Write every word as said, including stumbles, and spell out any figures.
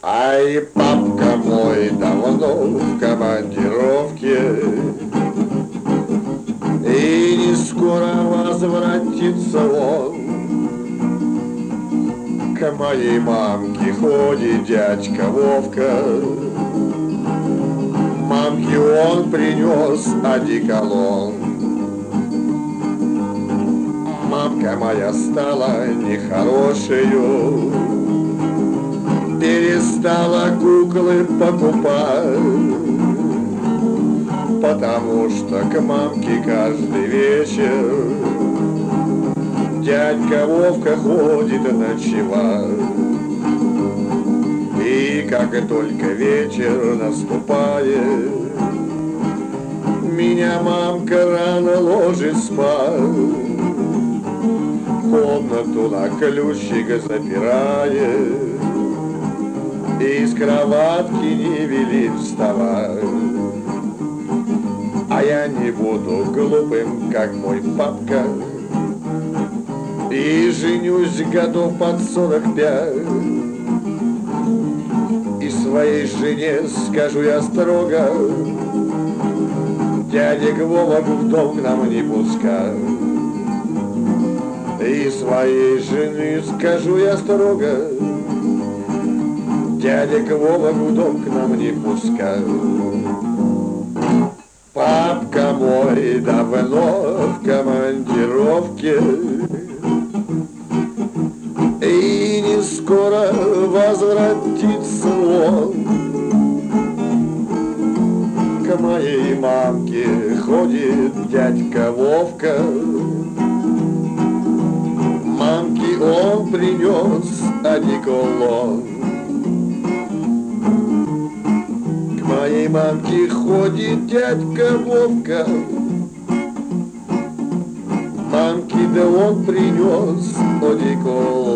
Ай, папка мой давно в командировке и не скоро возвратится он. К моей мамке ходит дядька Вовка, мамке он принес одеколон. Мамка моя стала нехорошею, перестала куклы покупать, потому что к мамке каждый вечер дядька Вовка ходит ночевать. И как только вечер наступает, меня мамка рано ложит спать, комнату на ключик запирает и с кроватки не велит вставать. А я не буду глупым, как мой папка, и женюсь годов под сорок пять. И своей жене скажу я строго: дядя Вовок в дом к нам не пускай. И своей жене скажу я строго: дядя Вовок в дом к нам не пускай. Папка мой давно в командировке и не скоро возвратится он. К моей мамке ходит дядька Вовка, мамке он принес одеколон. К моей мамке ходит дядька Вовка, мамке да он принес одеколон.